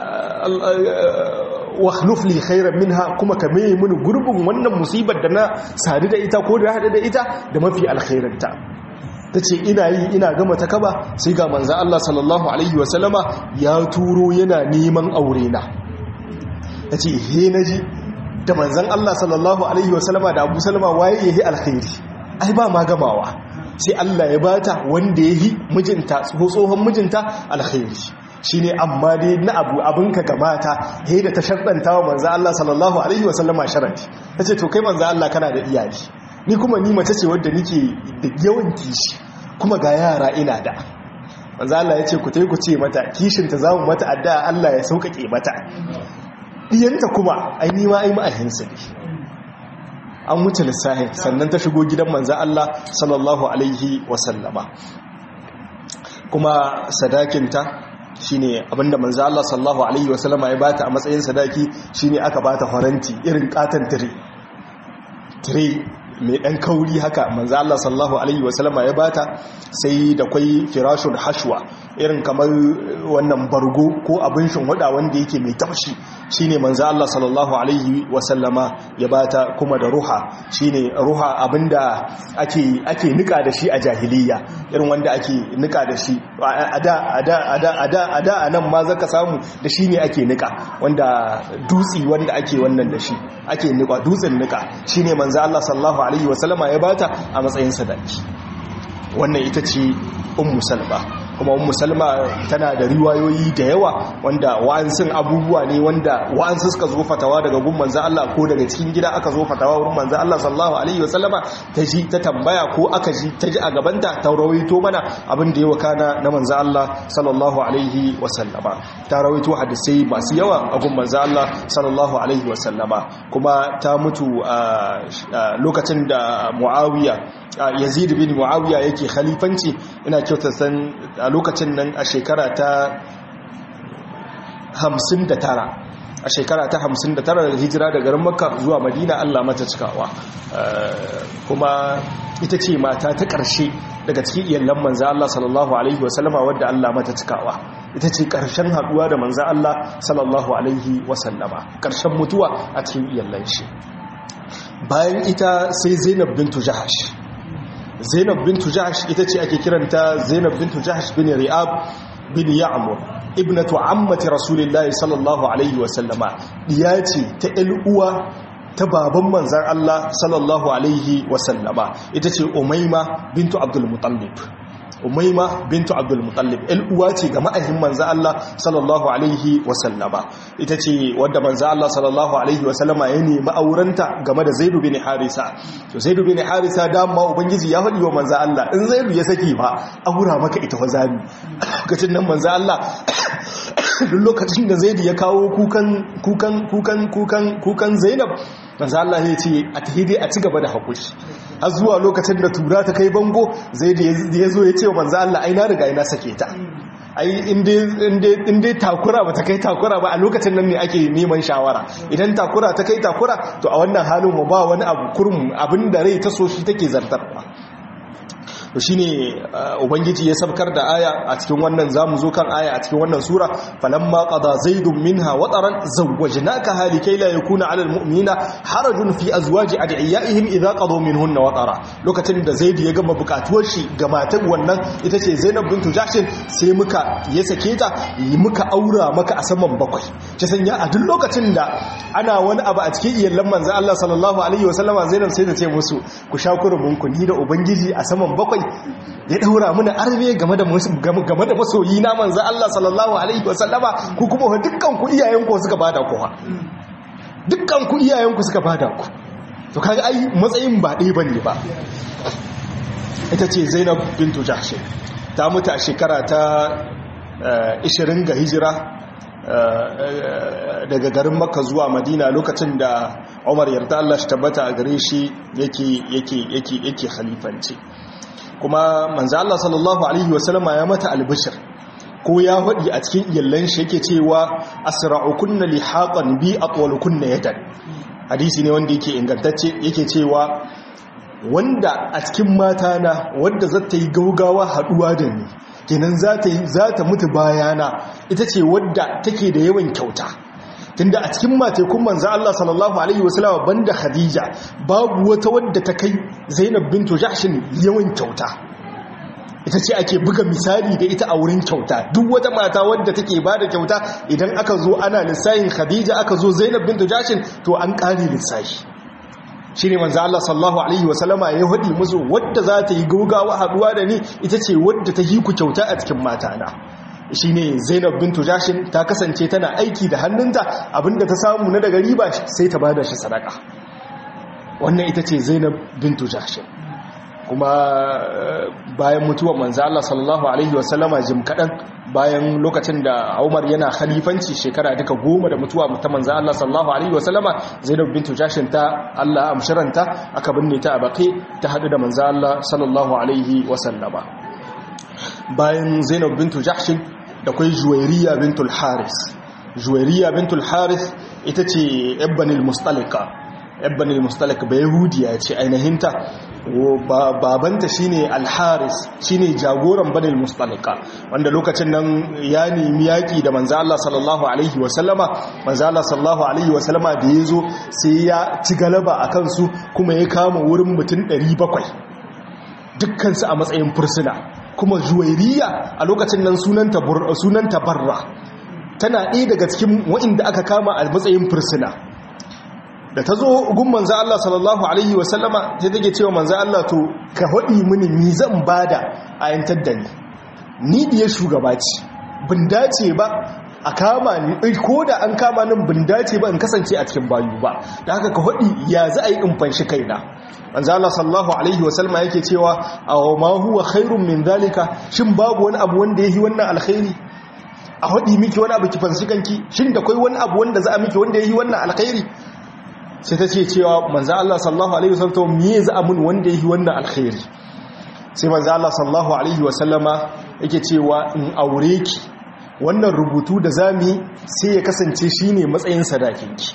wakhluf li khairan minha kuma ka mai mini gurbin wannan musibar da na sadu da ita ko da haɗa da ita da mafi alkhairanta ta ce ina yi ina gama ta kaba sai ga manzan Allah sallallahu Alaihi wasallama ya turo yana neman aure na ta ce he na ji da manzan Allah sallallahu Alaihi wasallama da Abu Salama waye ya yi alkhairi ai ba ma gamawa sai Allah ya bata wanda ya yi mijinta tsohon mijinta alkhairi shi ne amma dai na abu abinka ga mata he da ta sharɗanta wa manzan Allah sallallahu Alaihi wasallama sharadi ta ce to kai manzan Allah kana da iyali ni kuma ni mace ce wadda nike da yawan kishi kuma ga yara ina da manzo Allah ya ce ku tai ku ce mata kishin ta zamu mata addu'a Allah ya saukake mata diyanta kuma ai ni ma ai ma'ahinsa ne an wuce lissahi sannan ta shigo gidan manzo Allah sallallahu alaihi wasallama kuma sadakinta shine abinda manzo Allah sallallahu alaihi wasallama ya bata a matsayin sadaki shine aka bata faranti irin katan tire tire mai dan kauri haka manzo Allah sallallahu alaihi wasallama ya bata sai da kwai firashul hashwa irin kamar wannan bargo ko abin shinhuda wanda yake mai tafshi shine manzo Allah sallallahu alaihi wasallama ya bata kuma da ruha shine ruha abinda ake ake nika da shi a jahiliya irin wanda ake nika da shi ada ada ada ada ada anan ma zaka samu da shi ne ake nika wanda dutsi wanda ake wannan da shi ake nika dutsen nika shine manzo Allah sallallahu alaihi wasallama ya bata a matsayin sadaki wannan ita ce ummu salma kuma ummu salma tana da riwayoyi da yawa wanda wa'ansun abubuwa ne wanda wa'ansu suka zo fatawa daga gun manzo Allah ko daga cikin gida aka zo fatawa wurin manzo Allah sallallahu alaihi wasallama ta ji ta tambaya ko aka ji ta ji a gabanta ta rawaito mana abin da ya wakana na manzo Allah sallallahu alaihi wasallama ta rawaito hadisi masu yawa a gun manzo Allah sallallahu alaihi wasallama kuma ta mutu a lokacin da Muawiya Yazid bin Muawiya yake khalifanci ina kyautar san a lokacin nan a shekara ta hamsin da tara a shekara ta hamsin da tara da hijira daga garin Makka zuwa Madina Allah mata cikawa kuma ita ce mata ta ƙarshe daga cikin iyalan manzo Allah sallallahu alaihi wasallama wadda Allah mata cikawa ita ce ƙarshen haduwa da manzo Allah sallallahu alaihi wasallama ƙarshen mutuwa a cikin iyalan shi bayan ita sai Zainab bintu Jahash Zainab bintu Jahsh ita ce ake kiranta Zainab bintu Jahsh bin Ri'ab bin Ya'mur ibnatu ammati Rasulillahi sallallahu alaihi wa sallama diya ce ta uwa ta baban manzon Allah sallallahu alaihi wa sallama ita ce Umayma bintu Abdul Muttalib Umayma bintu Abdul Muttalib el uwa ce ga ma'ahin manzo Allah sallallahu alaihi wa sallama ita ce wadda manzo Allah sallallahu alaihi wa sallama ya nemi aurenta game da Zaid bin Harisa to Zaid bin Harisa da ma ubangiji ya faɗi wa manzo Allah in Zaid ya saki fa aura maka ita wazami lokacin nan manzo Allah duk lokacin da Zaid ya kawo kukan kukan kukan kukan kukan Zainab manzo Allah ya ce a tahidi a ci gaba da hakuri har zuwa lokacin da tura ta kai bango zai da ya zo ya ce wa manzo Allah ai na riga ina sake ta ai in dai takura ba ta kai takura ba a lokacin nan ne ake neman shawara idan takura ta kai takura to a wannan halin mu ba wani abu kurum abin da rai ta so shi take zartarwa to shine ubangiji ya sabkar da aya a cikin wannan zamu zo kan aya a cikin wannan sura falamma qada zaidun minha wataran zawwajnaka halikai la yakuna ala almu'minina harajun fi azwaji adiyaihim idha qadu minhunna watara lokacin da zaid ya gama bukatuwar shi ga matan wannan ita ce Zainab bintu Jahsh sai muka ya sake ta muka aura maka a saman bakwai ta sanya a duk lokacin da ana wani abu a cikin iyalan manzo Allah sallallahu alaihi wasallama Zainab sai ta ce musu ku sha kurumin ku ni da ubangiji a saman bakwai ya daura muna arme game da game da masoyi na manzo Allah sallallahu alaihi wasallama ku kuma dukkan ku iyayen ku suka bada ku dukkan ku iyayen ku suka bada ku to kaga ai matsayin ba dai bane ba ita ce Zainab bintu Jahsh ta mutu a shekara ta ishirin ga hijira daga garin Makka zuwa Madina lokacin da Umar yarda Allah shi tabbata a gare shi yake yake yake yake khalifanci kuma manzo Allah sallallahu alaihi wasallama ya mata albishir ko ya faɗi a cikin iyallan shi yake cewa asra'ukunna lihaqan bi atwalukunna yadan hadisi ne wanda yake ingantacce yake cewa wanda a cikin mata na wanda zata yi gaugawa haduwa da ni kenan zata yi zata mutu bayana ita ce wadda take da yawan kyauta tunda a cikin matekun manzo Allah sallallahu alaihi wasallam banda Khadija babu wata wadda ta kai Zainab bintu Jahsh yawan kyauta ita ce ake buga misali da ita a wurin kyauta duk wata mata wadda take bada kyauta idan aka zo ana lissahin Khadija aka zo Zainab bintu Jahsh to an kare lissahi shine manzo Allah sallallahu alaihi wasallama ya hadi musu wadda za ta yi gaugawa haduwa da ni ita ce wadda ta yi ku kyauta a cikin mata na shine Zainab bintu Jahsh ta kasance tana aiki da hannunta abinda ta samu na daga riba sai ta bada shi sadaka wannan ita ce Zainab bintu Jahsh kuma bayan mutuwar manzo Allah sallallahu alaihi wasallama jim kadan bayan lokacin da Umar yana khalifanci shekara duka goma da mutuwa ta manzo Allah sallallahu alaihi wasallama Zainab bintu Jahsh ta Allah amshiranta aka binne ta a Baqi ta hadu da manzo Allah sallallahu alaihi wasallama bayan Zainab bintu Jahsh da kwai juwairiya bintul haris. juwairiya bintul haris ita ce ibbanil mustalika ibbanil mustalika ba yahudiya ce ainihinta, babanta shine al-haris shine jagoran banil mustalika, wanda lokacin nan ya nemi yaki da manzo Allah sallallahu alaihi wasallama manzo Allah sallallahu alaihi wasallama da yazo sai ya ci galaba akan su kuma ya kama wurin mutum ɗari bakwai dukkan su a matsayin fursuna. kuma juwairiya a lokacin nan sunanta sunanta barra, tana ɗaya daga cikin waɗanda aka kama a matsayin fursuna. da ta zo gun manzo Allah sallallahu alaihi wasallama sai take cewa manzo Allah to ka hadi mini mi zan bada a yantar da ni ni biye shugaba ce bin dace ba a kama ni ko da an kama nan bin dace ba in kasance a cikin bayu ba, da haka ka hadi ya za a yi in fanshi kaina. manzo Allah sallallahu alaihi wasallama yake cewa aw ma huwa khairun min zalika, shin babu wani abu wanda yayi wannan alkhairi? a hadi miki wani abu ki fanshi kanki, shin da kai wani abu wanda za a miki wanda yayi wannan alkhairi? sai ta ce cewa manzo Allah sallallahu alaihi wasallam me za a mun wanda yake wannan alkhairi? sai manzo Allah sallallahu alaihi wasallama yake cewa in aure ki, wannan rubutu da zamu sai ya kasance shine matsayin sadakinki.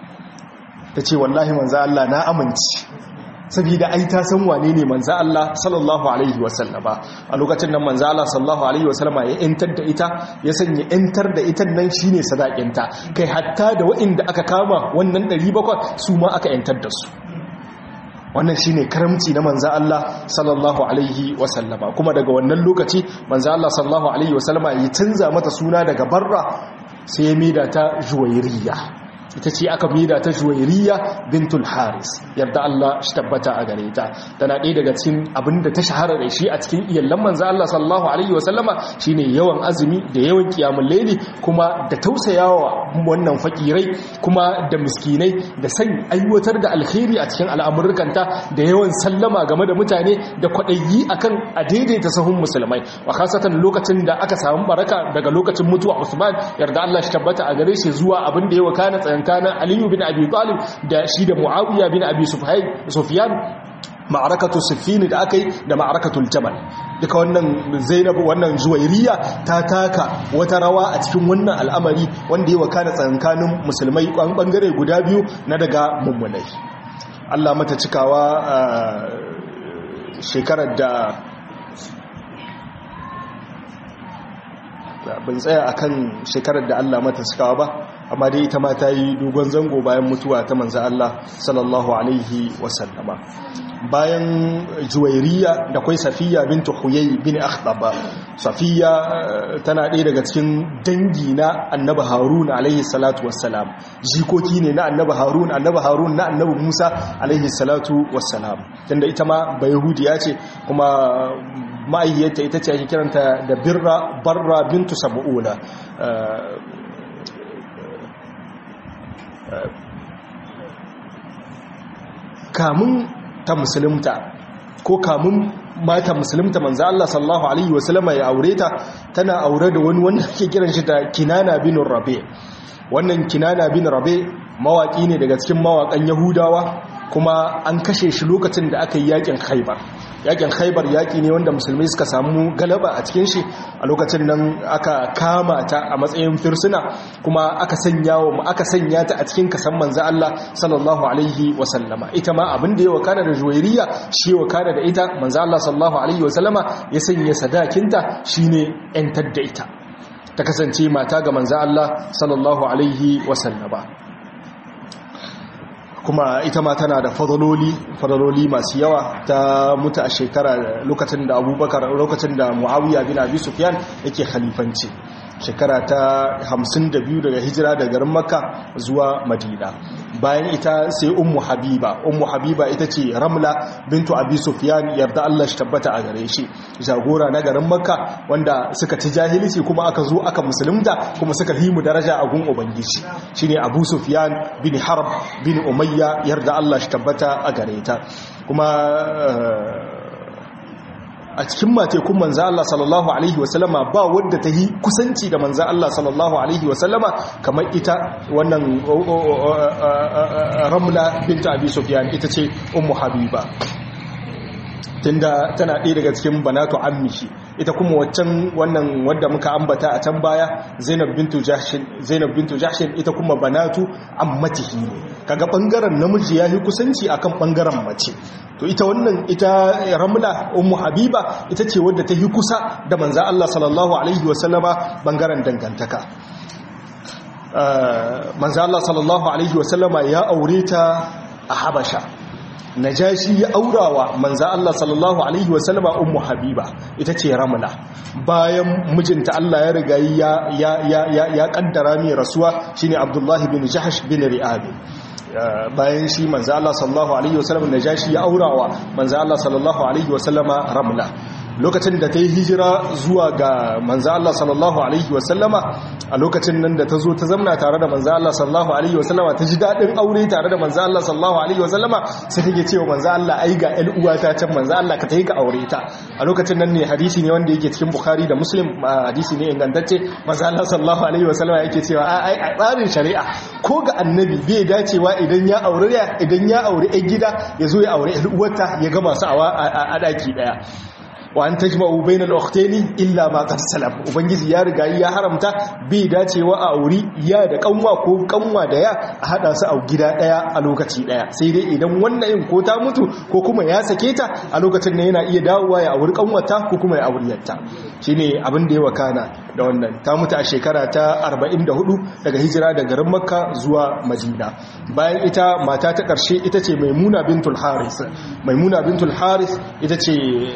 tace wallahi manzo Allah na amince, saboda ai ta san wane ne manzo Allah sallallahu alaihi wasallama. a lokacin nan manzo Allah sallallahu alaihi wasallama ya entar da ita, ya sanya entar da ita nan shine sadakinta, kai hatta da waɗanda aka kama wannan ɗari bakwai su ma aka entar da su. wannan shine karamci na manzo Allah sallallahu alaihi wasallama. kuma daga wannan lokaci manzo Allah sallallahu alaihi wasallama ya canza mata suna daga barra sai ya maida ta juwairiya. ita ce aka mida ta juwairiya bintul haris, yarda Allah shi tabbata a gare ta. tana ɗaya daga cikin abinda ta shahara da shi a cikin iyallan manzo Allah sallallahu alaihi wasallama shine yawan azumi da yawan kiyamul laili, kuma da tausayawa wannan fakirai kuma da miskinai, da san aiwatar da alkhairi a cikin al'amurkanta, da yawan sallama game da mutane, da kwadayi akan a daidaita sahun musulmai. wa khasatan lokacin da aka samu baraka daga lokacin mutuwa Usman, yarda Allah shi tabbata a gare shi, zuwa abin da ya wakana kana Aliyu bin Abi Talib da shi da Muawiya bin Abi Sufyan, ma'arakatu Siffin da akai da ma'arakatul Jamal. duka wannan Zainab wannan Juwairiya ta taka wata rawa a cikin wannan al'amari wanda ya wakana tsakanin musulmai kan bangare guda biyu na daga mummunai. Allah mata cikawa shekarar da ban tsaya akan shekarar da Allah mata cikawa ba, amma dai ita ma ta yi dogon zango bayan mutuwa ta manzo Allah sallallahu alaihi wasallama. bayan Juwairiya da kwai Safiya bintu Huyay bin Akhtab. Safiya tana ɗaya daga cikin dangi na Annabi Harun alaihi salatu wassalam, jikoki ne na Annabi Harun Annabi Harun na Annabi Musa alaihi salatu wassalam, tunda ita ma bayahudiya ce, kuma ma'ayyata ita ce ake kiranta da birra barra bintu sab'una. kamun ta musulunta ko kamun mata musulunta manzo Allah sallallahu alaihi wasallama ya aure ta, tana aure da wani wanda ake kiran shi da Kinana bin Rabi. wannan Kinana bin Rabi mawaki ne daga cikin mawakan Yahudawa, kuma an kashe shi lokacin da aka yi yakin Khaibar. yakin Khaibar yaki ne wanda musulmai suka samu galaba a cikin shi. a lokacin nan aka kama ta a matsayin firsuna, kuma aka sanya wa aka sanya ta a cikin kasan manzo Allah sallallahu alaihi wasallama. ita ma abin da ya wakana da Juwairiya shi wakana da ita, manzo Allah sallallahu alaihi wasallama ya sanya sadakinta shine yantar da ita, ta kasance mata ga manzo Allah sallallahu alaihi wasallama. kuma ita ma tana da fadaloli fadaloli masu yawa. ta mutu a shekara lokacin da Abubakar lokacin da Muawiya bin Abi Sufyan yake khalifanci, shekara ta hamsin da biyu daga hijira daga garin Makka zuwa Madina. bayan ita sai Ummu Habiba Ummu Habiba ita ce Ramla bintu Abi Sufyan, yarda Allah shi tabbata a gare shi, jagora na garin Makka wanda suka ci jahilci kuma aka zo aka musulunta, kuma suka himu daraja a gun ubangiji, shine Abu Sufyan bin Harb bin Umayya, yarda Allah shi tabbata a gare ta. kuma a cikin matekun manzo Allah sallallahu alaihi wasallama ba wanda ta yi kusanci da manzo Allah sallallahu alaihi wasallama kamar ita wannan Ramla bint Abi Sufyan, ita ce Ummu Habiba, tunda tana ɗaya daga cikin banatu ammishi, ita kuma waccan wannan wadda muka ambata a can baya Zainab bintu Jahsh Zainab bintu Jahsh ita kuma banatu ammatihi ne kaga bangaren namiji yayi kusanci akan bangaren mace to ita wannan ita Ramla ummu Habiba ita ce wadda ta yi kusa da manzo Allah sallallahu alaihi wasallama bangaren dangantaka manzo Allah sallallahu alaihi wasallama ya aure ta a Habasha. Najashi ya aurawa manzo Allah sallallahu alaihi wasallama ummu Habiba ita ce Ramla bayan mijinta Allah ya riga ya ya ya ya kaddara mai rasuwa shine Abdullah bin Jahsh bin Ri'ab bayan shi manzo Allah sallallahu alaihi wasallam Najashi ya aurawa manzo Allah sallallahu alaihi wasallama Ramla lokacin da ta yi hijira zuwa ga manzo Allah sallallahu alaihi wasallama a lokacin nan da ta zo ta zamna tare da manzo Allah sallallahu alaihi wasallama ta ji dadin aure tare da manzo Allah sallallahu alaihi wasallama sai take cewa manzo Allah ai ga ƴan uwata can manzo Allah ka tayi ka aure ta a lokacin nan ne hadisi ne wanda yake cikin Bukhari da Muslim hadisi ne ingantacce manzo Allah sallallahu alaihi wasallama yake cewa ai a tsarin shari'a ko ga annabi bai dacewa idan ya aure idan ya aure ƴan gida ya zo ya aure ƴan uwarta ya ga masu a daki daya wa an tajma'u bainal ukhtaini illa ma qad salam ubangiji ya riga ya haramta bai dacewa a auri ya da kanwa ko kanwa da ya a hada su a gida daya a lokaci daya sai dai idan wannan in ko ta mutu ko kuma ya sake ta a lokacin ne yana iya dawowa ya auri kanwata ko kuma ya auri yatta shine abin da ya wakana da wannan ta mutu a shekara ta arba'in da hudu daga hijira daga garin Makka zuwa Madina bayan ita mata ta karshe ita ce Maimuna bintul Haris Maimuna bintul Haris ita ce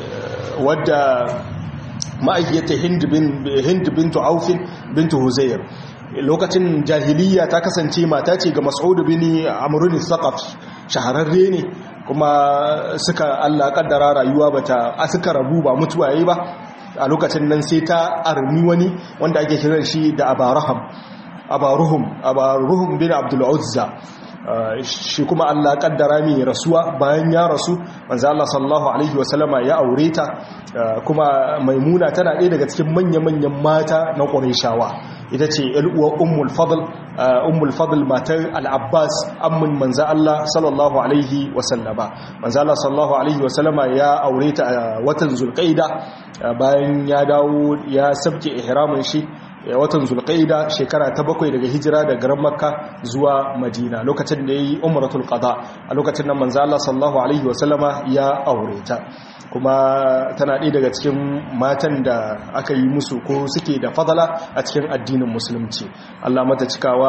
wadda ma'aikiyarta Hind bintu Aufin bintu Huzayr lokacin jahiliya ta kasance mata ce ga Mas'ud bin Amr al-Thaqafi shahararre ne kuma suka Allah kaddara rayuwa bata suka rabu ba mutuwa yayi ba a lokacin nan sai ta armi wani wanda ake kiran shi da Abaraham Abaruhum Abaruhum bin Abdul Uzza shi kuma Allah kaddara mai rasuwa bayan ya rasu manzo Allah sallallahu alaihi wasallama ya aure ta kuma Maimuna tana ɗaya daga cikin manya-manyan mata na Qurayshawa ita ce uwa Ummul Fadl Ummul Fadl matar Al-Abbas ammun manzo Allah sallallahu alaihi wasallama manzo Allah sallallahu alaihi wasallama ya aure ta a watan Zulqa'ida bayan ya dawo ya sabke ihramin shi watan Zulqa'ida shekara ta bakwai daga hijira daga garin Makka zuwa Madina lokacin da yayi umratul qada a lokacin nan manzo Allah sallallahu alaihi wasallama ya aure ta kuma tana ɗaya daga cikin matan da aka yi musu ko suke da fadala a cikin addinin musulunci Allah mata cikawa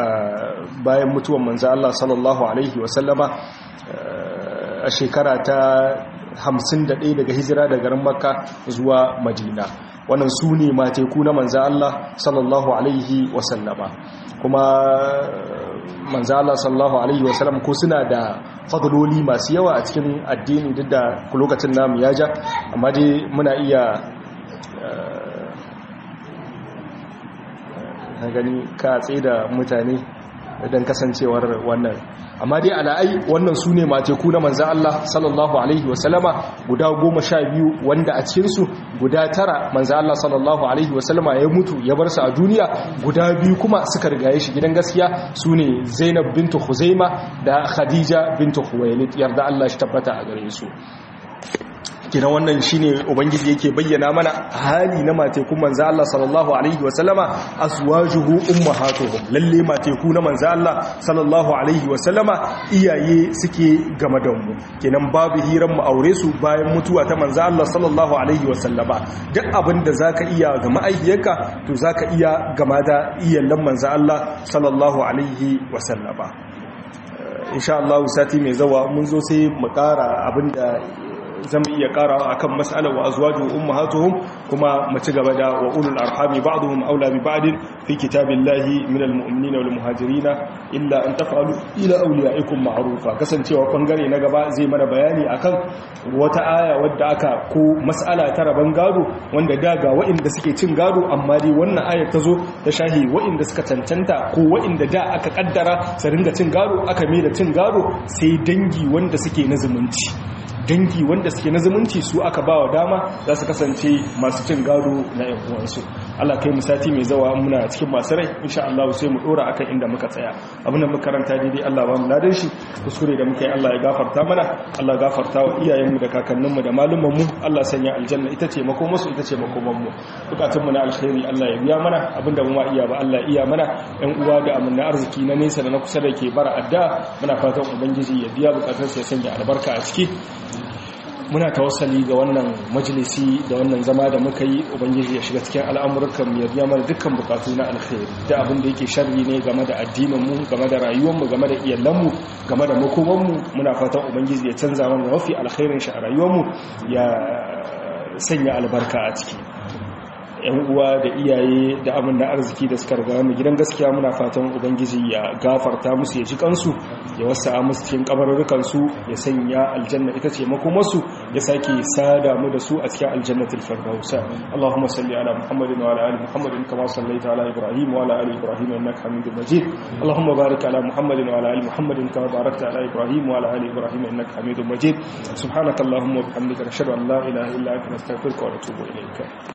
bayan mutuwar manzo Allah sallallahu alaihi wasallama a shekara ta hamsin da ɗaya daga hijira daga garin Makka zuwa Madina wannan su ne mateku na manza Allah sallallahu alaihi wasallama kuma manza Allah sallallahu alaihi wasallam ko suna da fadloli masu yawa a cikin addini duk da lokacin namu ya ja amma dai muna iya gani ka tsaye da mutane don kasancewar wannan amma dai ala'ai wannan su ne mateku na manzan Allah sallallahu alaihi wasallama guda goma sha biyu wanda a cikinsu guda tara manzan Allah sallallahu alaihi wasallama ya mutu ya bar su a duniya guda biyu kuma suka rigaye shi gidan gaskiya su ne Zainab bintu Khuzaima da Khadija bintu Khuwailid yarda Allah shi tabbata a gare su kina wannan shine ubangiji yake bayyana mana hali na mateku manzo Allah sallallahu alaihi wasallama azwajuhu ummahatuhum lalle mateku na manzo Allah sallallahu alaihi wasallama iyaye suke game da mu kenan babu hiran mu aure su bayan mutuwa ta manzo Allah sallallahu alaihi wasallama duk abinda zaka iya ga ma'aikiyarka to zaka iya game da iyalan manzo Allah sallallahu alaihi wasallama insha Allah sati mai zawa mun zo sai mu ƙara abinda zama iya karawa akan mas'alar wa azwaju ummahatuhum kuma mu ci gaba da wa ulul arhami ba'dhum aula bi ba'd fi kitabillahi minal mu'minina wal muhajirina illa an taf'alu ila awliyaikum ma'rufa kasancewa bangare na gaba zai mana bayani akan wata aya wadda aka ko mas'ala ta raban gado wanda daga wa'inda suke cin gado amma dai wannan ayar ta zo ta shahi wa'inda suka cancanta ko wa'inda da aka kaddara su ringa cin gado aka mai da cin gado sai dangi wanda suke na zumunci dangi wanda suke na zumunci su aka ba wa dama za su kasance masu cin gado na yan uwansu Allah kai mu sati mai zawa muna cikin masu rai insha Allah sai mu dora akan inda muka tsaya abin da muka karanta daidai Allah ba mu ladan shi kuskure da muka yi Allah ya gafarta mana Allah gafarta wa iyayenmu da kakanninmu da malumanmu Allah sanya aljanna ita ce makomarsu ita ce makomanmu bukatunmu na alkhairi Allah ya biya mana abinda mu ma iya ba Allah iya mana ɗan uwa da amanna arziki na nesa da na kusa da ke bara adda muna fatan ubangiji ya biya bukatunsa ya sanya albarka a ciki muna tawassali ga wannan majalisi da wannan zama da muka yi ubangiji ya shiga cikin al'amuran mu ya biya mana dukkan bukatu na alkhairi da abin da yake sharri ne game da addinin mu game da rayuwar mu game da iyalan mu game da makoman mu muna fatan ubangiji ya canza mana mafi alkhairin shi a rayuwar mu ya sanya albarka a ciki yan uwa da iyaye da amin da arziki da suka riga mu gidan gaskiya muna fatan ubangiji ya gafarta musu ya ji kansu ya wasa musu cikin kabarurrukan su ya sanya aljanna ita ce makomarsu ya sake sada mu da su a cikin aljannatul firdaus Allahumma salli ala Muhammadin wa ala ali Muhammadin kama sallaita ala Ibrahim wa ala ali Ibrahim innaka Hamidum Majid Allahumma barik ala Muhammadin wa ala ali Muhammadin kama barakta ala Ibrahim wa ala ali Ibrahim innaka Hamidum Majid subhanakallahumma wa bihamdika nashhadu an la ilaha illa anta nastaghfiruka wa natubu ilayk